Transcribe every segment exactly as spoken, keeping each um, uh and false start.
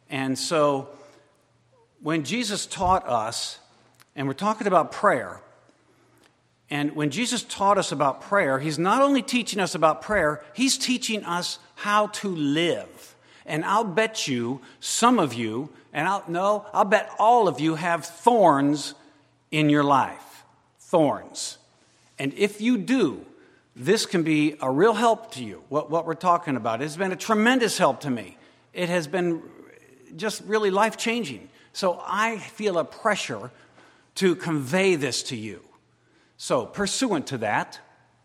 And so when Jesus taught us, and we're talking about prayer, and when Jesus taught us about prayer, he's not only teaching us about prayer, he's teaching us how to live. And I'll bet you, some of you, and I'll, no, I'll bet all of you have thorns in your life. Thorns. And if you do, this can be a real help to you, what, what we're talking about. It's been a tremendous help to me. It has been just really life-changing. So I feel a pressure to convey this to you. So, pursuant to that,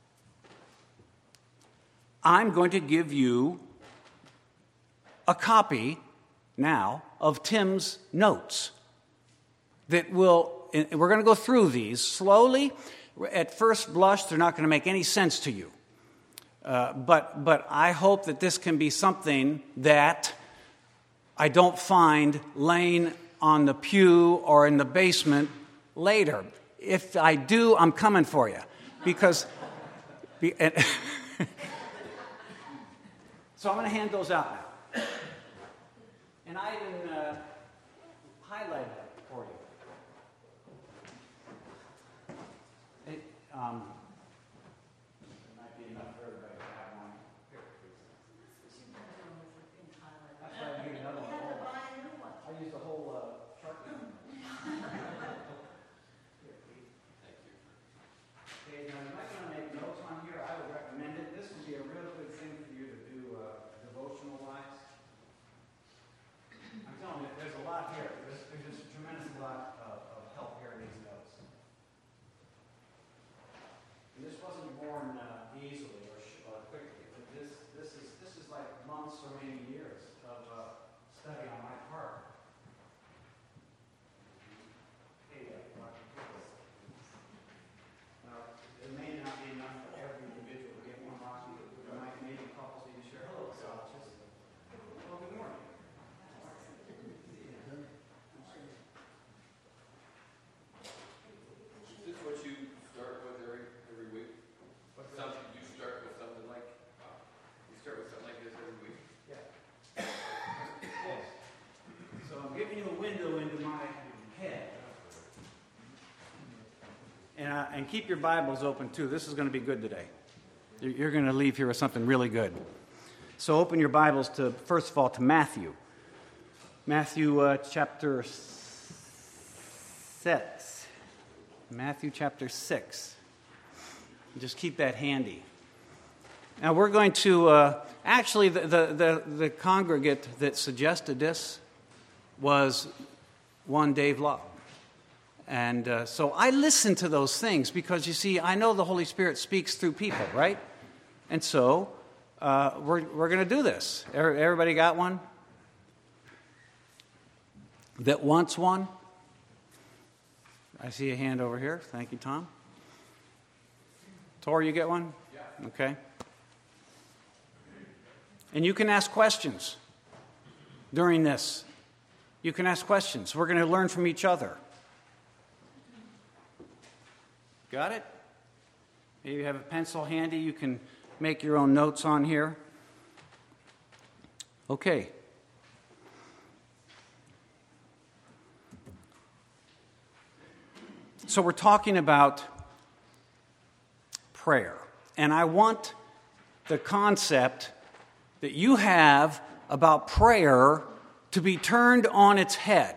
I'm going to give you a copy now of Tim's notes that will, we're going to go through these slowly. At first blush, they're not going to make any sense to you. Uh, but, but I hope that this can be something that I don't find laying on the pew or in the basement later. If I do, I'm coming for you. Because, be, and so I'm going to hand those out now. And I even uh, highlighted that for you. It, um, it might be enough for everybody to have one. Here, please. That's why I need another one. I used the whole uh, chart. Okay, now you might want to make notes on here. I would recommend it. This would be a real good thing for you to do uh, devotional wise. I'm telling you, there's a lot here. There's, there's just a tremendous lot of, of help here in these notes. And this wasn't born uh, easily or, or quickly, but this this is this is like months or maybe years of uh, study on my part. Hey, uh, Now, it may not be enough for every individual to get one copy. There might maybe a couple so you share. Hello, Sologists. Well, good morning. Is this what you start with every every week? Something you start with something like uh, you start with something like this every week? Yeah. Yes. So I'm giving you a window into my head. And, uh, and keep your Bibles open, too. This is going to be good today. You're, you're going to leave here with something really good. So open your Bibles to, first of all, to Matthew. Matthew uh, chapter six. Matthew chapter six. Just keep that handy. Now we're going to, uh, actually the, the, the, the congregate that suggested this was one Dave Love. And uh, so I listen to those things because, you see, I know the Holy Spirit speaks through people, right? And so uh, we're, we're going to do this. Everybody got one? That wants one? I see a hand over here. Thank you, Tom. Tor, you get one? Yeah. Okay. And you can ask questions during this. You can ask questions. We're going to learn from each other. Got it? Maybe you have a pencil handy. You can make your own notes on here. Okay. So we're talking about prayer. And I want the concept that you have about prayer to be turned on its head.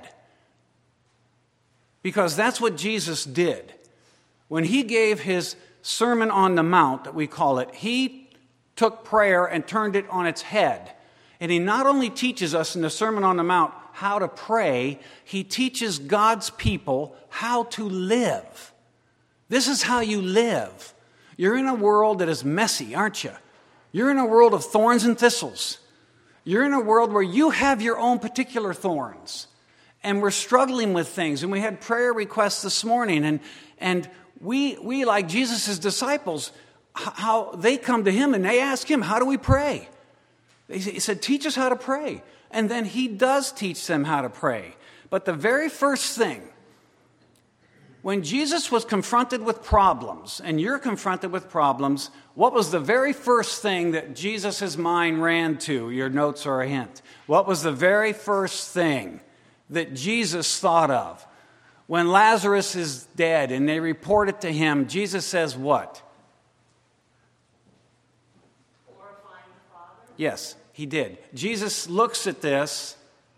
Because that's what Jesus did. When he gave his Sermon on the Mount, that we call it, he took prayer and turned it on its head. And he not only teaches us in the Sermon on the Mount how to pray, he teaches God's people how to live. This is how you live. You're in a world that is messy, aren't you? You're in a world of thorns and thistles. You're in a world where you have your own particular thorns. And we're struggling with things. And we had prayer requests this morning. And, and we, we, like Jesus' disciples, how they come to him and they ask him, how do we pray? He said, teach us how to pray. And then he does teach them how to pray. But the very first thing When Jesus was confronted with problems, and you're confronted with problems, what was the very first thing that Jesus' mind ran to? Your notes are a hint. What was the very first thing that Jesus thought of? When Lazarus is dead and they report it to him, Jesus says what? Glorifying the Father? Yes, he did. Jesus looks at this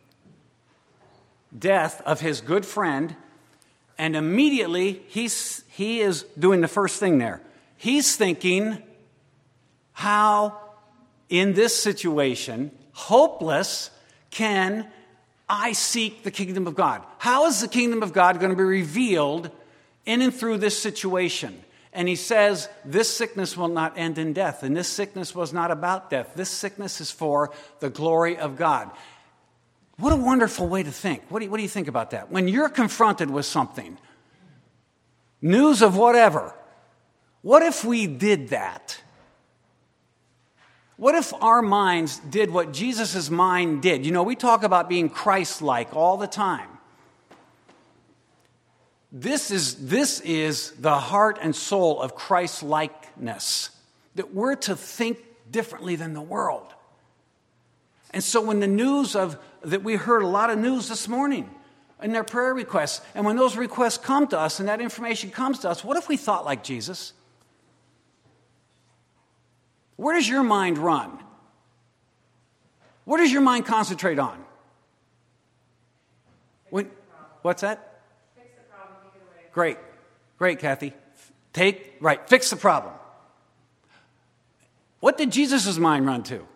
death of his good friend, and immediately he's, he is doing the first thing there. He's thinking, how in this situation, hopeless, can I seek the kingdom of God? How is the kingdom of God going to be revealed in and through this situation? And he says, this sickness will not end in death. And this sickness was not about death. This sickness is for the glory of God. What a wonderful way to think. What do you, what do you think about that? When you're confronted with something, news of whatever, what if we did that? What if our minds did what Jesus' mind did? You know, we talk about being Christ-like all the time. This is, this is the heart and soul of Christ-likeness, that we're to think differently than the world. And so when the news of, that we heard a lot of news this morning in their prayer requests, and when those requests come to us and that information comes to us, what if we thought like Jesus? Where does your mind run? What does your mind concentrate on? When, what's that? Fix the problem, take it away. Great. Great, Kathy. Take, right, fix the problem. What did Jesus' mind run to?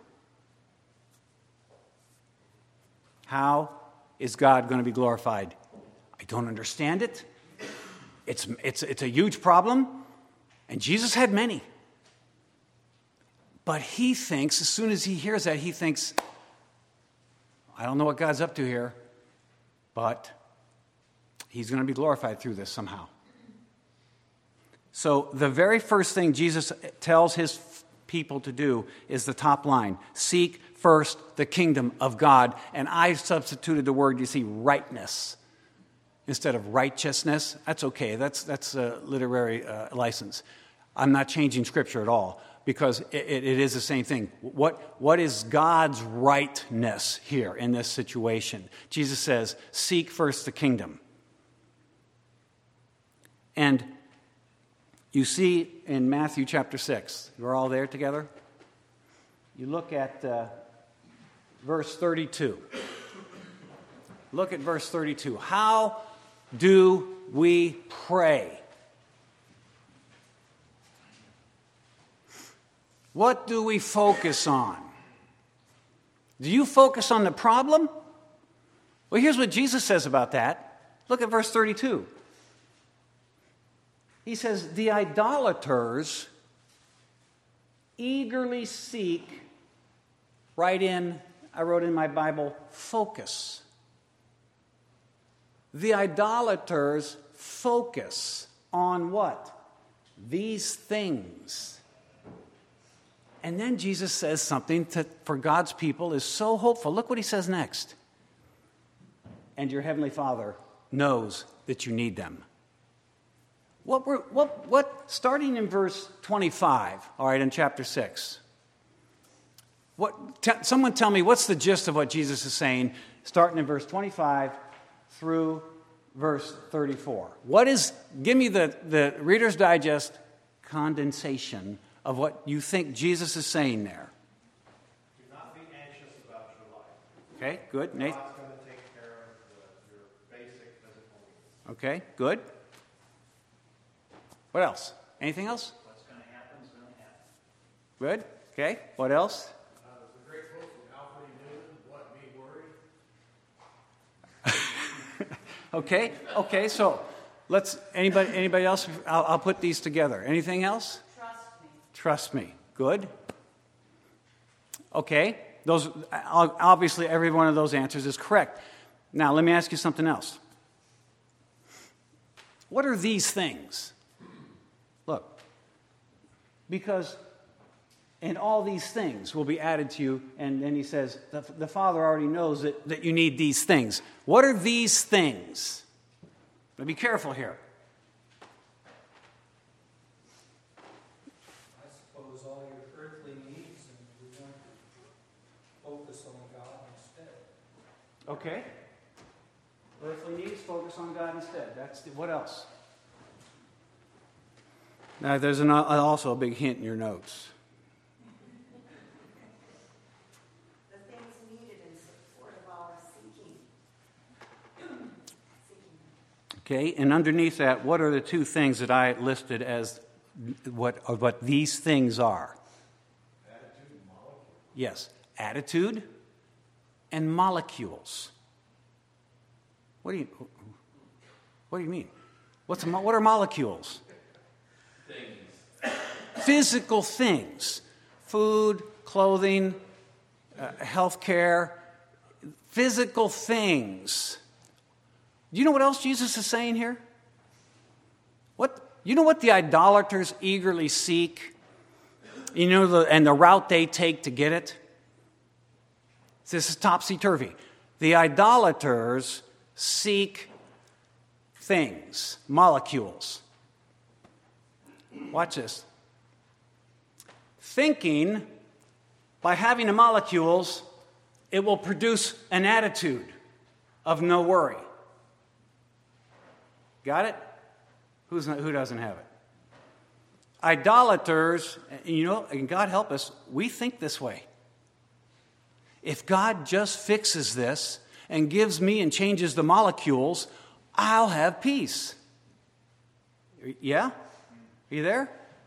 How is God going to be glorified? I don't understand it. It's, it's, it's a huge problem, and Jesus had many. But he thinks, as soon as he hears that, he thinks, I don't know what God's up to here, but he's going to be glorified through this somehow. So the very first thing Jesus tells his people to do is the top line. Seek first the kingdom of God. And I substituted the word, you see, rightness instead of righteousness. That's okay. That's, that's a literary uh, license. I'm not changing Scripture at all, because it, it is the same thing. What, what is God's rightness here in this situation? Jesus says, seek first the kingdom. And you see in Matthew chapter six, we're all there together? You look at uh, verse thirty-two. Look at verse thirty-two. How do we pray? What do we focus on? Do you focus on the problem? Well, here's what Jesus says about that. Look at verse thirty-two. He says, the idolaters eagerly seek, write in, I wrote in my Bible, focus. The idolaters focus on what? These things. And then Jesus says something that for God's people is so hopeful. Look what he says next. And your heavenly Father knows that you need them. What, were, what, what, starting in verse twenty-five, all right, in chapter six. What, t- someone tell me, what's the gist of what Jesus is saying, starting in verse twenty-five through verse thirty-four? What is, give me the, the Reader's Digest condensation of what you think Jesus is saying there. Do not be anxious about your life. Okay, good. Nathan? God's going to take care of the, your basic physical needs. Okay, good. What else? Anything else? What's going to happen is going to happen. Good. Okay, what else? Uh, there's a great book from Alfred Newman, What Me Worry. Okay, okay, so let's, anybody anybody else? I'll, I'll put these together. Anything else? Trust me. Trust me. Good. Okay, those obviously every one of those answers is correct. Now, let me ask you something else. What are these things? Look, because and all these things will be added to you, and then he says, the, the Father already knows that, that you need these things. What are these things? Now be careful here. Okay. Earthly needs, focus on God instead. That's the, what else? Now, there's an, also a big hint in your notes. The things needed in support of our seeking. seeking. Okay, and underneath that, what are the two things that I listed as what, or what these things are? Attitude and molecule. Yes, attitude and molecules. What do you, what do you mean? What's a, mo- what are molecules? Things. Physical things. Food, clothing, uh, health care, physical things. Do you know what else Jesus is saying here? What you know what the idolaters eagerly seek? You know, the, and the route they take to get it? This is topsy-turvy. The idolaters seek things, molecules. Watch this. Thinking, by having the molecules, it will produce an attitude of no worry. Got it? Who's not, who doesn't have it? Idolaters, you know, and God help us, we think this way. If God just fixes this and gives me and changes the molecules, I'll have peace. Yeah? Are you there?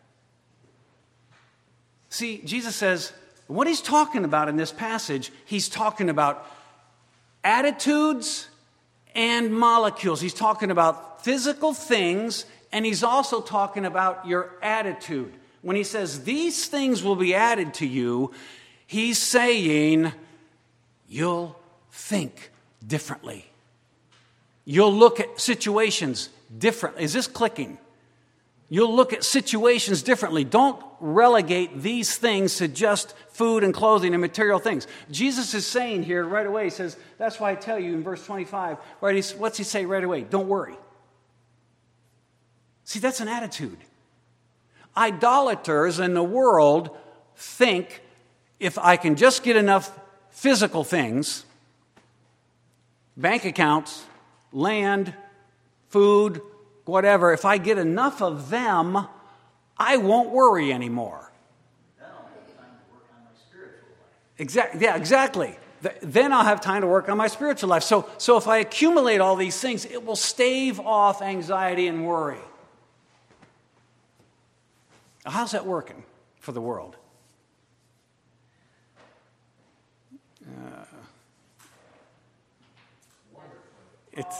See, Jesus says, what he's talking about in this passage, he's talking about attitudes and molecules. He's talking about physical things, and he's also talking about your attitude. When he says these things will be added to you, he's saying you'll think differently. You'll look at situations differently. Is this clicking? You'll look at situations differently. Don't relegate these things to just food and clothing and material things. Jesus is saying here right away, he says, that's why I tell you in verse twenty-five, right, he's, what's he say right away? Don't worry. See, that's an attitude. Idolaters in the world think if I can just get enough physical things, bank accounts, land, food, whatever, if I get enough of them, I won't worry anymore. Then I'll have time to work on my spiritual life. Exactly. Yeah, exactly. Then I'll have time to work on my spiritual life. So, so if I accumulate all these things, it will stave off anxiety and worry. How's that working for the world? Uh, it's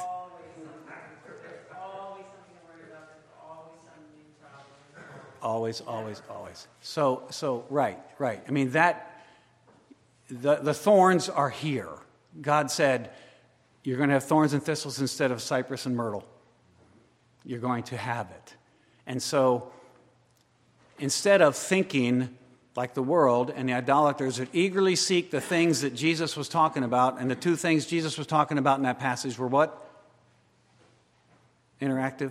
Always something to worry about. There's always some new problem. always, always, always. So, so right, right. I mean that the the thorns are here. God said, "You're going to have thorns and thistles instead of cypress and myrtle. You're going to have it," and so. Instead of thinking like the world and the idolaters that eagerly seek the things that Jesus was talking about, and the two things Jesus was talking about in that passage were what? Interactive?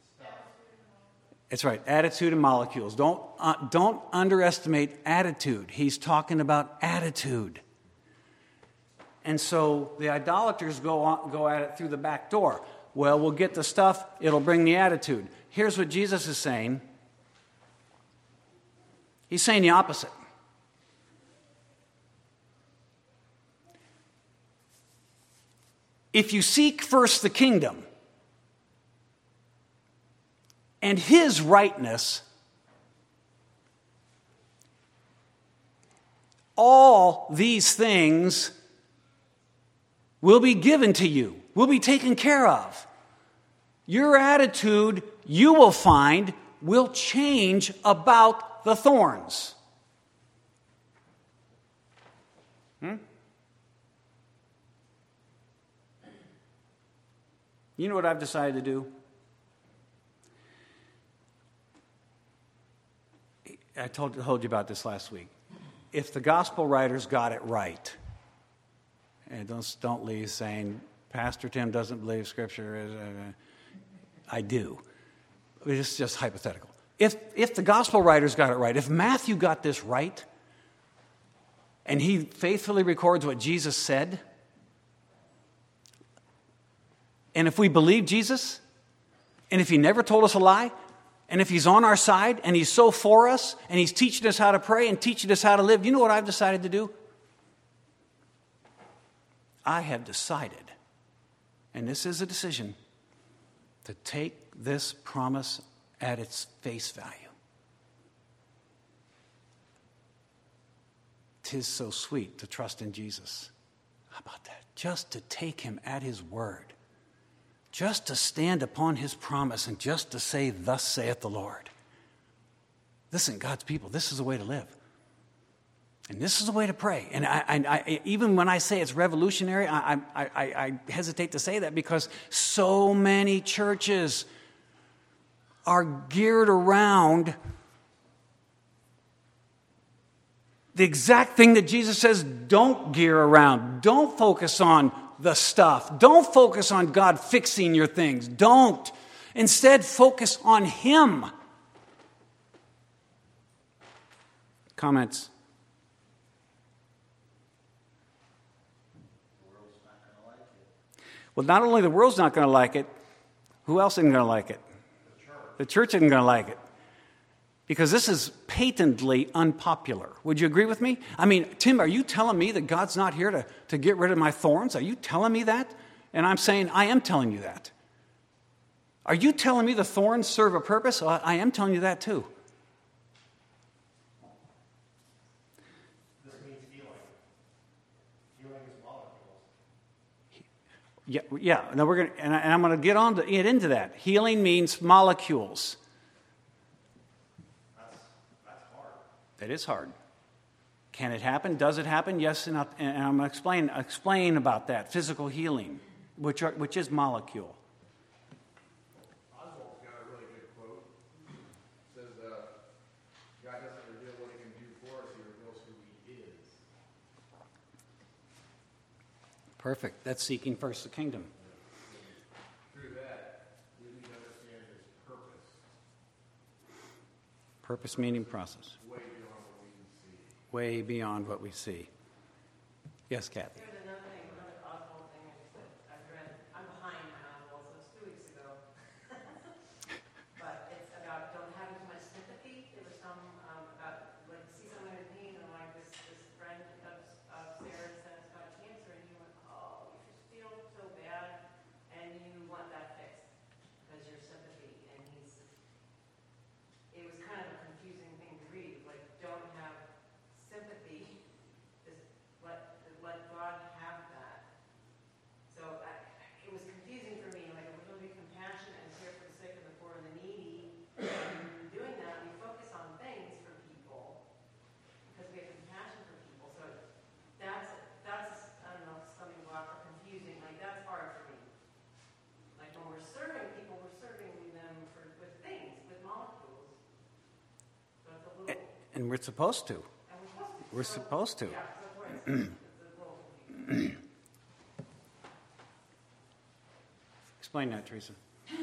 It's right, attitude and molecules. Don't, uh, don't underestimate attitude. He's talking about attitude. And so the idolaters go on, go at it through the back door. Well, we'll get the stuff, it'll bring the attitude. Here's what Jesus is saying. He's saying the opposite. If you seek first the kingdom and his rightness, all these things will be given to you, will be taken care of. Your attitude, you will find, will change about the thorns. Hmm? You know what I've decided to do? I told, told you about this last week. If the gospel writers got it right, and don't, don't leave saying, Pastor Tim doesn't believe Scripture, I do. It's just hypothetical. If, if the gospel writers got it right, if Matthew got this right, and he faithfully records what Jesus said, And if we believe Jesus, and if he never told us a lie, and if he's on our side, and he's so for us, and he's teaching us how to pray and teaching us how to live, you know what I've decided to do? I have decided, and this is a decision, to take this promise at its face value. 'Tis so sweet to trust in Jesus. How about that? Just to take him at his word. Just to stand upon his promise and just to say, thus saith the Lord. Listen, God's people, this is the way to live. And this is the way to pray. And I, I, I, even when I say it's revolutionary, I, I, I, I hesitate to say that because so many churches are geared around the exact thing that Jesus says don't gear around. Don't focus on the stuff. Don't focus on God fixing your things. Don't. Instead, focus on him. Comments? Well, not only the world's not going to like it, who else isn't going to like it? The church. The church isn't going to like it. Because this is patently unpopular. Would you agree with me? I mean, Tim, are you telling me that God's not here to, to get rid of my thorns? Are you telling me that? And I'm saying, I am telling you that. Are you telling me the thorns serve a purpose? Well, I am telling you that too. This means healing. Healing is molecules. Yeah, yeah. No, we're gonna, and, I, and I'm going to get on to get into that. Healing means molecules. It is hard. Can it happen? Does it happen? Yes, and, I, and I'm going to explain, explain about that. Physical healing, which, are, which is molecule. Oswald's got a really good quote. It says, uh, God doesn't reveal what he can do for us, he reveals who he is. Perfect. That's seeking first the kingdom. Through that, we need to understand his purpose. Purpose meaning process. Way beyond what we see. Yes, Kathy. There's another thing, another Oswald thing I just said, I've read, I'm behind my Oswald, so it's two weeks ago. But it's about don't having too much sympathy. There was some um, about, like, see someone in pain, and like this, this friend of, of Sarah's says got cancer, and you went, oh, you just feel so bad, and you want that fixed because you're sympathy. And he's, it was kind of a confusing thing to read, like, don't have sympathy, just let, let God have that. So I, it was confusing for me, like, if we're going to be compassionate and care for the sick and the poor and the needy, and doing that, we focus on things for people, because we have compassion for people. So that's, that's I don't know, something block or confusing, like, that's hard for me. Like, when we're serving people, we're serving them for, with things, with molecules. So it's a little... And we're supposed to. We're supposed to. Explain that, Teresa.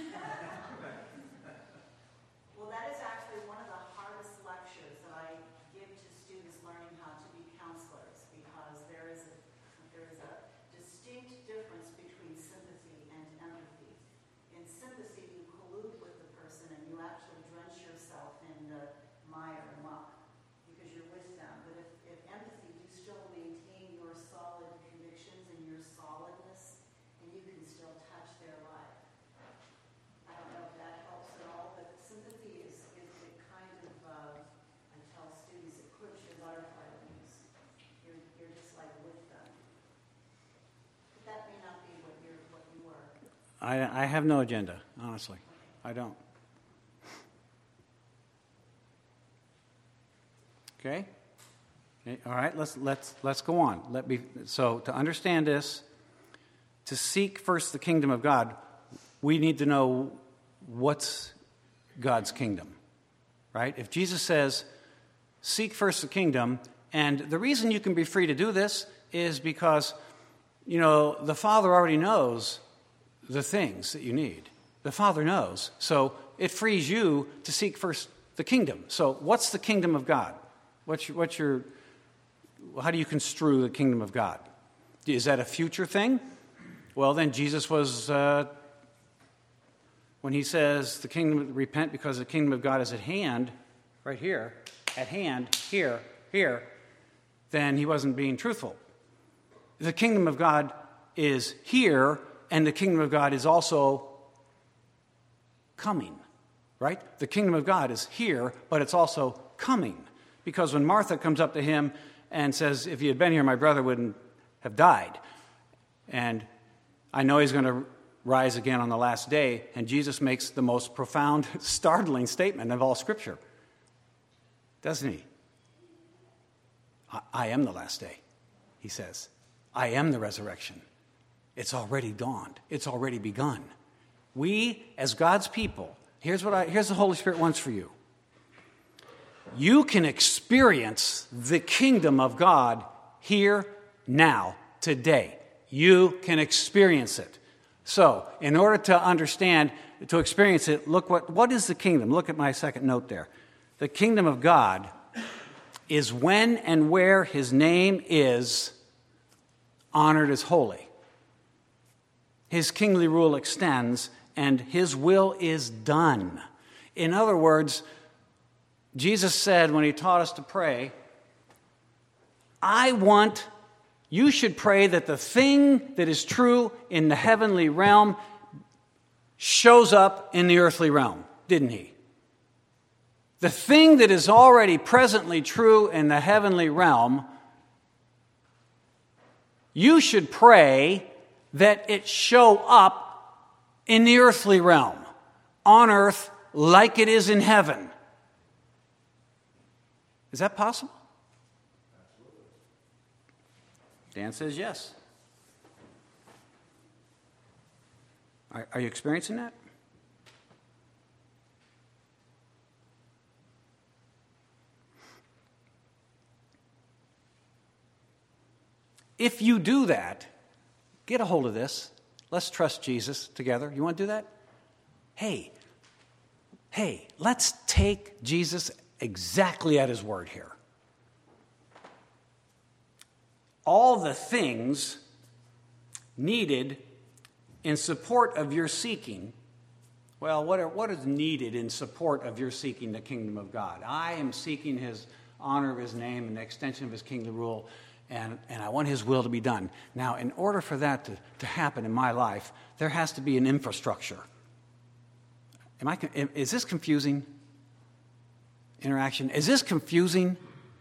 Well, that is actually one of the hardest lectures that I give to students learning how to be counselors, because there is a, there is a distinct difference between sympathy and empathy. In sympathy, you collude with the person and you actually drench yourself in the mire and muck because you're with them. But if, if empathy, you still maintain your solid convictions and your solidness, and you can still touch their life. I don't know if that helps at all, but sympathy is, is it kind of, uh, I tell students, it clips your butterfly wings. You're, you're just like with them. But that may not be what you're, what you were. I, I have no agenda, honestly. I don't. Okay? Okay, all right, let's let's let's go on. Let me so to understand this, to seek first the kingdom of God, we need to know what's God's kingdom. Right? If Jesus says, seek first the kingdom, and the reason you can be free to do this is because, you know, the Father already knows the things that you need. The Father knows. So it frees you to seek first the kingdom. So what's the kingdom of God? What's your, what's your, how do you construe the kingdom of God? Is that a future thing? Well, then Jesus was uh, when he says the kingdom, repent because the kingdom of God is at hand, right here, at hand, here, here, then he wasn't being truthful. The kingdom of God is here, and the kingdom of God is also coming, right? The kingdom of God is here, but it's also coming. Because when Martha comes up to him and says, if you had been here, my brother wouldn't have died. And I know he's going to rise again on the last day. And Jesus makes the most profound, startling statement of all Scripture. Doesn't he? I, I am the last day, he says. I am the resurrection. It's already dawned. It's already begun. We, as God's people, here's what I, here's the Holy Spirit wants for you. You can experience the kingdom of God here, now, today. You can experience it. So, in order to understand, to experience it, look what, what is the kingdom? Look at my second note there. The kingdom of God is when and where his name is honored as holy. His kingly rule extends, and his will is done. In other words, Jesus said when he taught us to pray, I want, you should pray that the thing that is true in the heavenly realm shows up in the earthly realm, didn't he? The thing that is already presently true in the heavenly realm, you should pray that it show up in the earthly realm, on earth like it is in heaven. Is that possible? Absolutely. Dan says yes. Are, are you experiencing that? If you do that, get a hold of this. Let's trust Jesus together. You want to do that? Hey, hey, let's take Jesus exactly at his word here. All the things needed in support of your seeking, well, what, are, what is needed in support of your seeking the kingdom of God? I am seeking his honor of his name and the extension of his kingly rule, and, and I want his will to be done. Now, in order for that to, to happen in my life, there has to be an infrastructure. Am I? Is this confusing? Interaction. Is this confusing?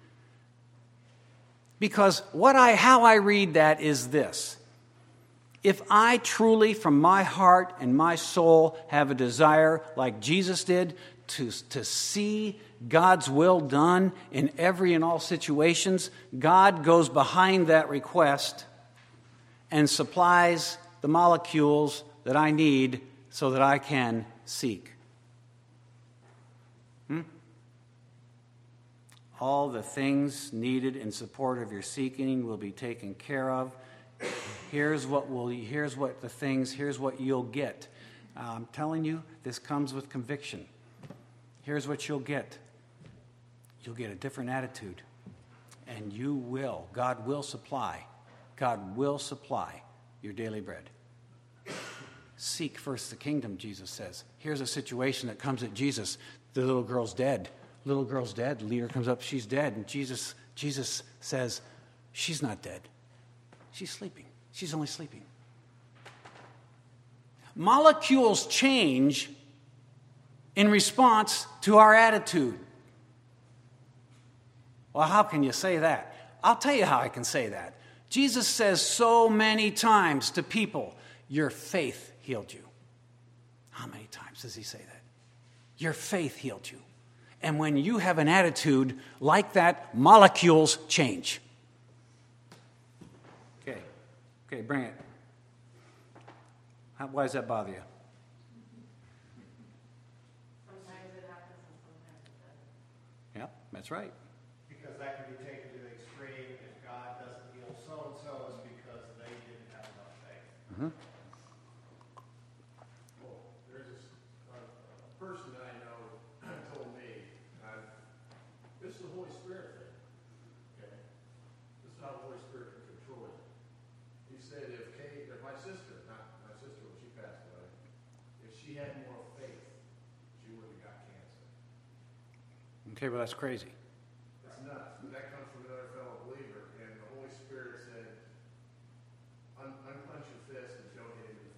Because what I, how I read that is this. If I truly, from my heart and my soul, have a desire, like Jesus did, to, to see God's will done in every and all situations, God goes behind that request and supplies the molecules that I need so that I can seek. Hmm? All the things needed in support of your seeking will be taken care of. Here's what will. Here's what the things. Here's what you'll get. I'm telling you, this comes with conviction. Here's what you'll get. You'll get a different attitude, and you will. God will supply. God will supply your daily bread. Seek first the kingdom, Jesus says. Here's a situation that comes at Jesus. The little girl's dead. Little girl's dead. The leader comes up. She's dead, and Jesus, Jesus says, she's not dead. She's sleeping. She's only sleeping. Molecules change in response to our attitude. Well, how can you say that? I'll tell you how I can say that. Jesus says so many times to people, your faith healed you. How many times does he say that? Your faith healed you. And when you have an attitude like that, molecules change. Okay. Okay, bring it. How, why does that bother you? Sometimes it happens and sometimes it doesn't. Yeah, that's right. Because that can be taken to the extreme. If God doesn't heal so-and-so, it's because they didn't have enough faith. Mm-hmm. Well, there's this, uh, a person that I know told me, uh, this is the Holy Spirit thing, okay? This is how the Holy Spirit can control it. He said if Kate, if my sister, not my sister when she passed away, if she had more Okay, well, that's crazy. It's nuts, but that comes from another fellow believer, and the Holy Spirit said, "Un- unclench your fist and don't hit him in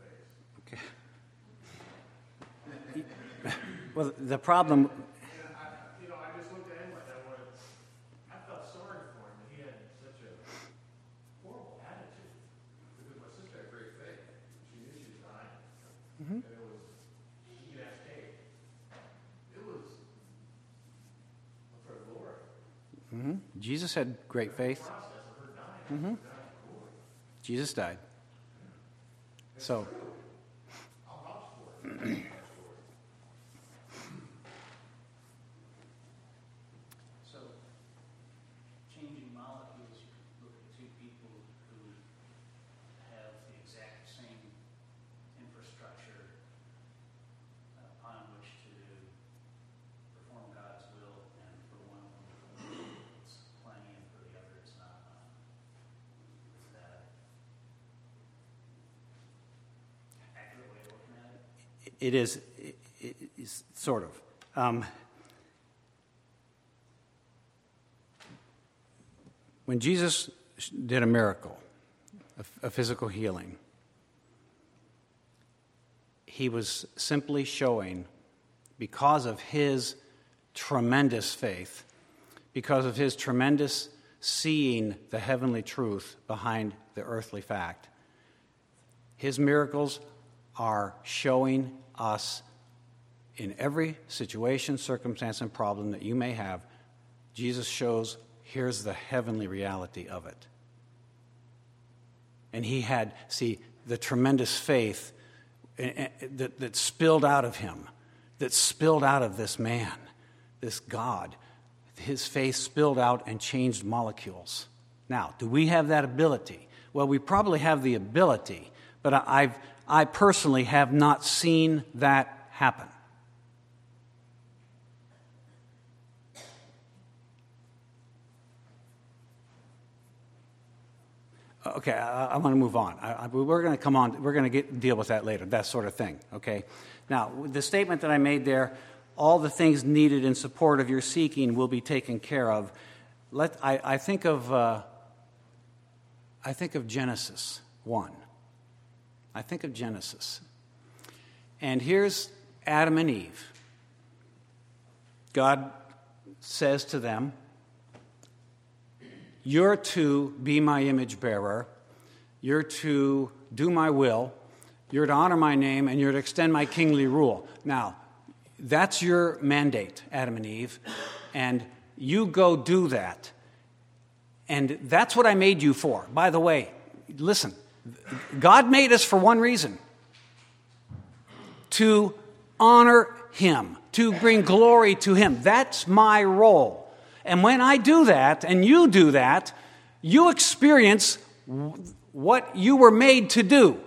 the face." Okay. Well, the problem, And I, you know, I just looked at him like that. I went, I felt sorry for him. He had such a horrible attitude because my sister had great faith. She knew she was dying, and it was. You can ask Kate. It was for the Lord. mhm, Jesus had great faith. Process of her dying. Mhm. Jesus died. So, I'll vouch for it. So, changing molecules, you could look at two people who have the exact same infrastructure uh, upon which to perform God's will, and for one of them it's plenty, and for the other it's not enough. Is that an accurate way of looking at it? it is, it, it is sort of. Um, when Jesus did a miracle, a, a physical healing, he was simply showing, because of his tremendous faith, because of his tremendous seeing the heavenly truth behind the earthly fact, his miracles are showing us in every situation, circumstance, and problem that you may have, Jesus shows, here's the heavenly reality of it. And he had, see, the tremendous faith that, that spilled out of him, that spilled out of this man, this God. His faith spilled out and changed molecules. Now, do we have that ability? Well, we probably have the ability, but I've, I personally have not seen that happen. Okay, I, I want to move on. I, I, we're going to come on. We're going to deal with that later. That sort of thing. Okay. Now, the statement that I made there, all the things needed in support of your seeking will be taken care of. Let I, I think of uh, I think of Genesis one. I think of Genesis, and here's Adam and Eve. God says to them, "You're to be my image bearer. You're to do my will. You're to honor my name, and you're to extend my kingly rule." Now, that's your mandate, Adam and Eve, and you go do that. And that's what I made you for. By the way, listen, God made us for one reason: to honor him, to bring glory to him. That's my role. And when I do that, and you do that, you experience what you were made to do.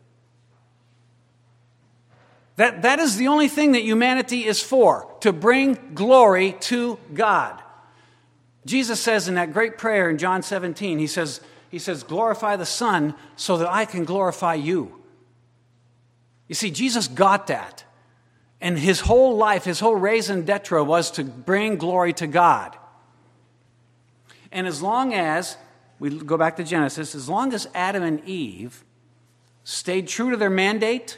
That, that is the only thing that humanity is for, to bring glory to God. Jesus says in that great prayer in John seventeen, he says, he says, glorify the Son so that I can glorify you. You see, Jesus got that. And his whole life, his whole raison d'etre was to bring glory to God. And as long as, we go back to Genesis, as long as Adam and Eve stayed true to their mandate,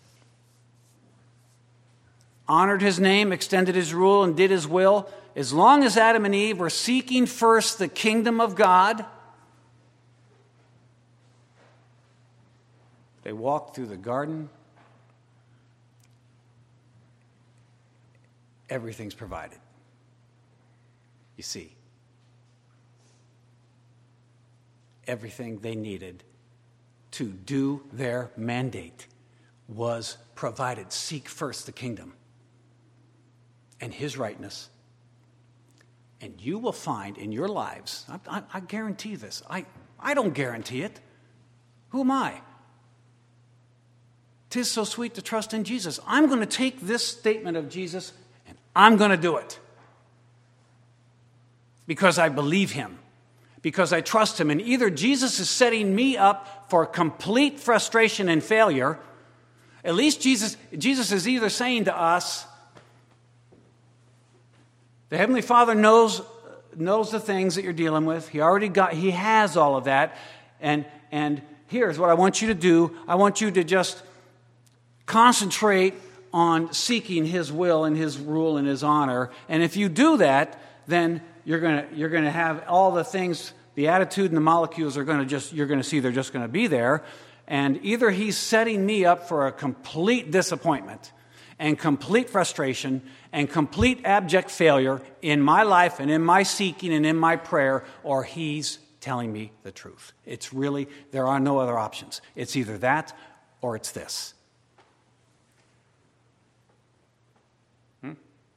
honored his name, extended his rule, and did his will, as long as Adam and Eve were seeking first the kingdom of God, they walked through the garden. Everything's provided. You see, everything they needed to do their mandate was provided. Seek first the kingdom and his rightness. And you will find in your lives, I, I, I guarantee this. I, I don't guarantee it. Who am I? 'Tis so sweet to trust in Jesus. I'm going to take this statement of Jesus and I'm going to do it. Because I believe him. Because I trust him. And either Jesus is setting me up for complete frustration and failure. At least Jesus, Jesus is either saying to us The Heavenly Father knows, knows the things that you're dealing with. He already got, He has all of that. And, and here's what I want you to do. I want you to just concentrate on seeking His will and His rule and His honor. And if you do that, then you're going to you're going to have all the things, the attitude and the molecules are going to just, you're going to see they're just going to be there. And either He's setting me up for a complete disappointment and complete frustration and complete abject failure in my life and in my seeking and in my prayer, or He's telling me the truth. It's really, there are no other options. It's either that or it's this. Hmm?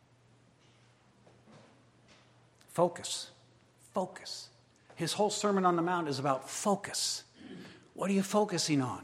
Focus. Focus. His whole Sermon on the Mount is about focus. What are you focusing on?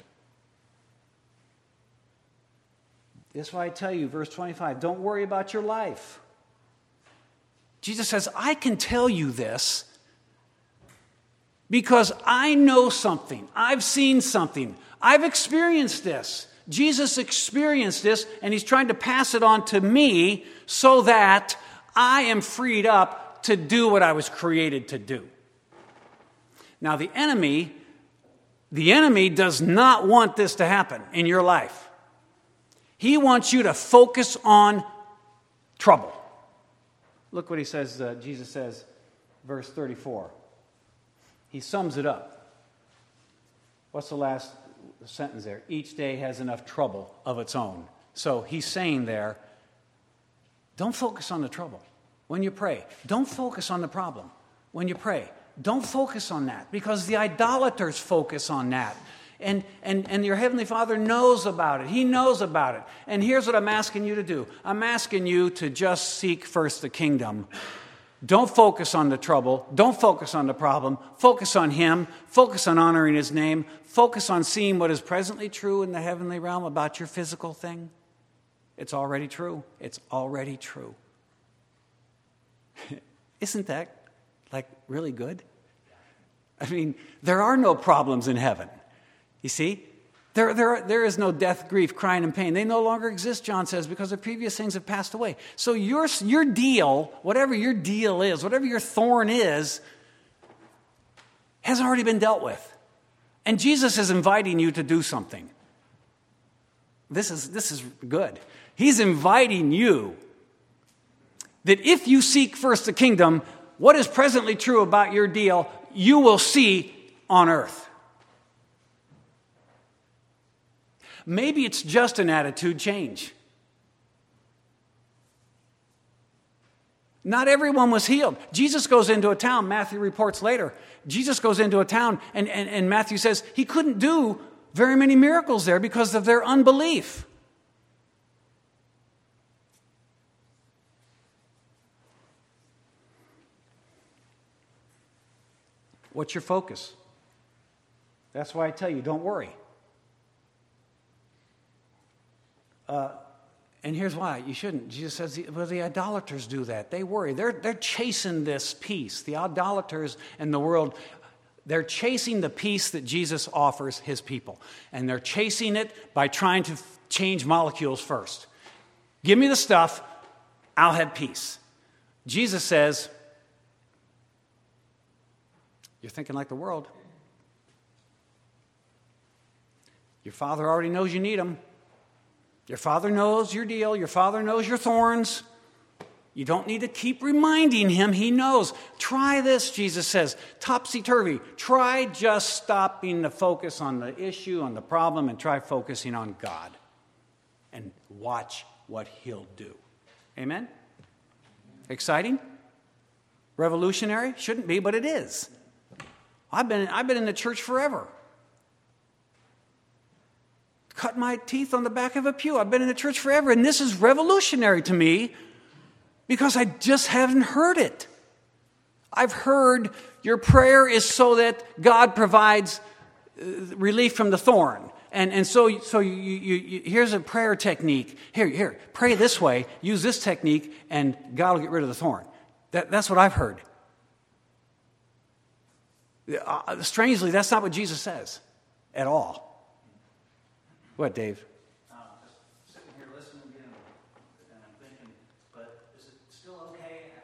That's why I tell you, verse twenty-five, don't worry about your life. Jesus says, I can tell you this because I know something. I've seen something. I've experienced this. Jesus experienced this, and He's trying to pass it on to me so that I am freed up to do what I was created to do. Now, the enemy, the enemy does not want this to happen in your life. He wants you to focus on trouble. Look what he says, uh, Jesus says, verse thirty-four. He sums it up. What's the last sentence there? Each day has enough trouble of its own. So he's saying there, don't focus on the trouble when you pray. Don't focus on the problem when you pray. Don't focus on that, because the idolaters focus on that. And, and, and your Heavenly Father knows about it. He knows about it. And here's what I'm asking you to do. I'm asking you to just seek first the kingdom. Don't focus on the trouble. Don't focus on the problem. Focus on Him. Focus on honoring His name. Focus on seeing what is presently true in the heavenly realm about your physical thing. It's already true. It's already true. Isn't that, like, really good? I mean, there are no problems in heaven. You see? There, there, there is no death, grief, crying, and pain. They no longer exist, John says, because the previous things have passed away. So your, your deal, whatever your deal is, whatever your thorn is, has already been dealt with. And Jesus is inviting you to do something. This is, this is good. He's inviting you that if you seek first the kingdom, what is presently true about your deal, you will see on earth. Maybe it's just an attitude change. Not everyone was healed. Jesus goes into a town, Matthew reports later. Jesus goes into a town, and, and, and Matthew says he couldn't do very many miracles there because of their unbelief. What's your focus? That's why I tell you, don't worry. Uh, and here's why you shouldn't. Jesus says, well, the idolaters do that. They worry. They're, they're chasing this peace. The idolaters and the world, they're chasing the peace that Jesus offers His people. And they're chasing it by trying to f- change molecules first. Give me the stuff, I'll have peace. Jesus says, you're thinking like the world. Your Father already knows you need Him. Your Father knows your deal. Your Father knows your thorns. You don't need to keep reminding Him. He knows. Try this, Jesus says. Topsy-turvy. Try just stopping the focus on the issue, on the problem, and try focusing on God. And watch what He'll do. Amen? Exciting? Revolutionary? Shouldn't be, but it is. I've been, I've been in the church forever. Cut my teeth on the back of a pew. I've been in the church forever, and this is revolutionary to me because I just haven't heard it. I've heard your prayer is so that God provides relief from the thorn. And, and so, so you, you, you, here's a prayer technique. Here, here, pray this way, use this technique, and God will get rid of the thorn. That, that's what I've heard. Uh, strangely, that's not what Jesus says at all. What, Dave? Uh, just sitting here listening again, and I'm thinking, but is it still okay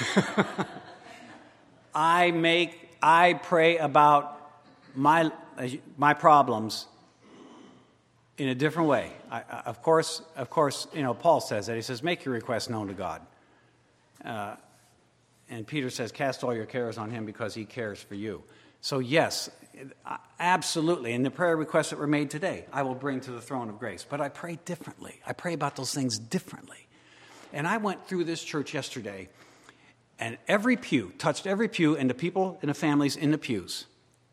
I make, I pray about my, my problems in a different way. I, I, of course, of course, you know, Paul says that. He says, make your requests known to God. Uh, and Peter says, cast all your cares on him because he cares for you. So yes, absolutely. And the prayer requests that were made today, I will bring to the throne of grace. But I pray differently. I pray about those things differently. And I went through this church yesterday, and every pew, touched every pew, and the people and the families in the pews.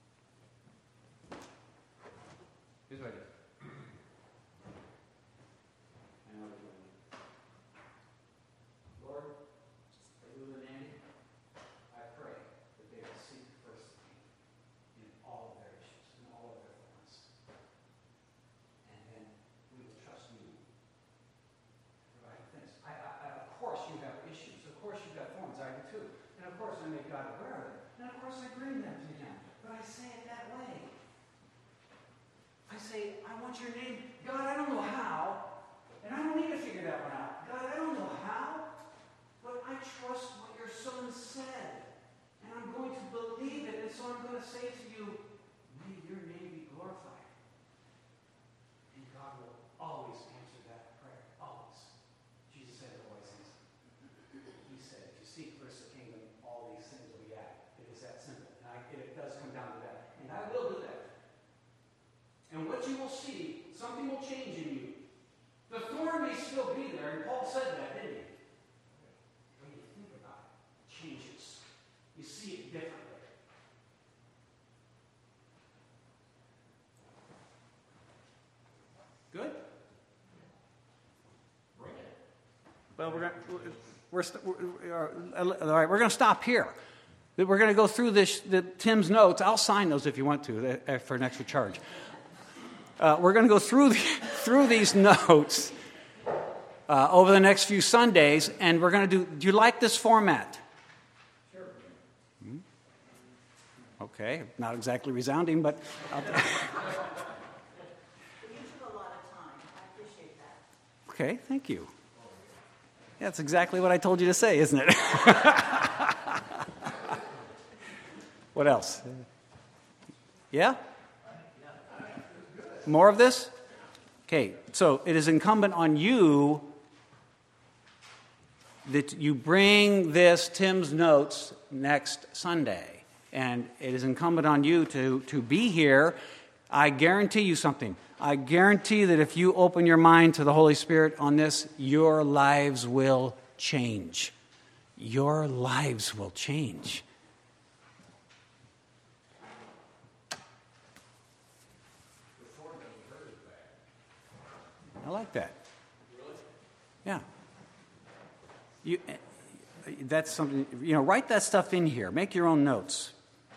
Here's what I did. Lord, for Lou and Andy, I pray that they will seek first the kingdom in all of their issues, in all of their thorns. And then we will trust you. Right? Things. I, I, I, of course you have issues. Of course you've got thorns. I do too. And of course I make God aware of it. And of course I bring them to him. But I say it that way. I say, I want your name. God, I don't know how. And I don't need to figure that one out. God, I don't know how. But I trust what your son said. And I'm going to believe it. And so I'm going to say to you, may your name be glorified. And God will always answer that prayer. Always. Jesus said it always answers. He said, if you seek first the kingdom, all these things will be added. It is that simple. And I, it does come down to that. And I will do that. And what you will see, something will change in you. The thorn may still be there, and Paul said that, didn't he? When you think about it, it changes. You see it differently. Good? Bring it. Well, we're going we're, we're, we're, all right, we're going to stop here. We're going to go through this, the, Tim's notes. I'll sign those if you want to uh, for an extra charge. Uh, we're going to go through the, through these notes uh, over the next few Sundays, and we're going to do. Do you like this format? Sure. Hmm? Okay, not exactly resounding, but. I'll, You took a lot of time. I appreciate that. Okay, thank you. Yeah, that's exactly what I told you to say, isn't it? What else? Yeah? More of this? Okay, so it is incumbent on you that you bring this, Tim's notes, next Sunday. And it is incumbent on you to, to be here. I guarantee you something. I guarantee that if you open your mind to the Holy Spirit on this, your lives will change. Your lives will change. I like that. Really? Yeah. You, that's something, you know, write that stuff in here. Make your own notes.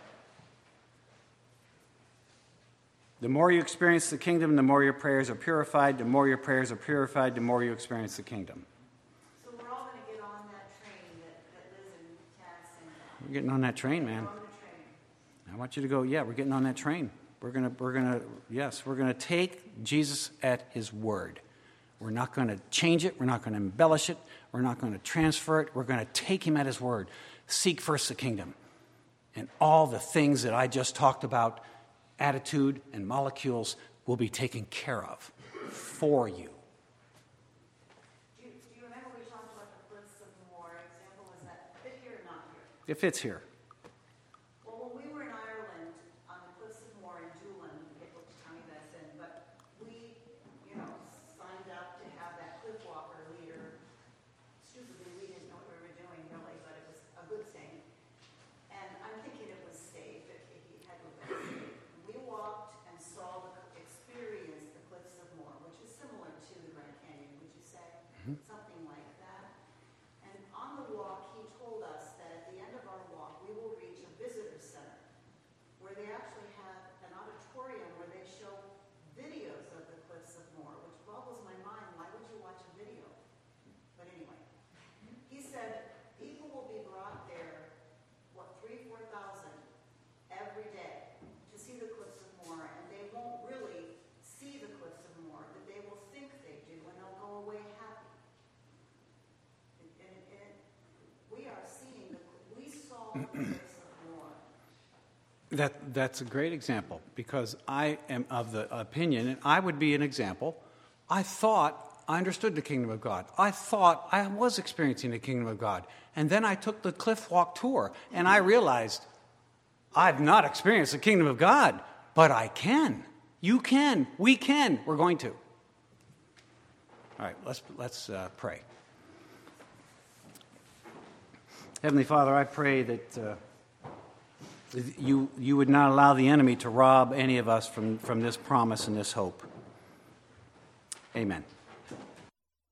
The more you experience the kingdom, the more your prayers are purified. The more your prayers are purified, the more you experience the kingdom. So we're all going to get on that train that, that Liz and Tad sing about. We're getting on that train, man. We're on the train. I want you to go, yeah, we're getting on that train. We're going to, we're going to, yes, we're going to take Jesus at his word. We're not going to change it. We're not going to embellish it. We're not going to transfer it. We're going to take him at his word. Seek first the kingdom. And all the things that I just talked about, attitude and molecules, will be taken care of for you. Do you, do you remember we talked about the Cliffs of Moher example? Is that fit here or not here? It fits here. Well, when we were in Ireland on the Cliffs of Moher in Doolin, I forget what county that's in, but we, you know, signed up to have that cliff walker leader. Stupidly, we didn't know what we were doing really, but it was a good thing. And I'm thinking it was safe. It, it had to have been safe. We walked and saw the experienced the Cliffs of Moher, which is similar to the Grand Canyon, would you say? Something like that. And on the walk, he told us that at the end of our walk, we That, that's a great example, because I am of the opinion, and I would be an example, I thought I understood the kingdom of God. I thought I was experiencing the kingdom of God. And then I took the Cliff Walk tour, and I realized I've not experienced the kingdom of God, but I can. You can. We can. We're going to. All right, let's, let's uh, pray. Heavenly Father, I pray that uh, you, you would not allow the enemy to rob any of us from, from this promise and this hope. Amen.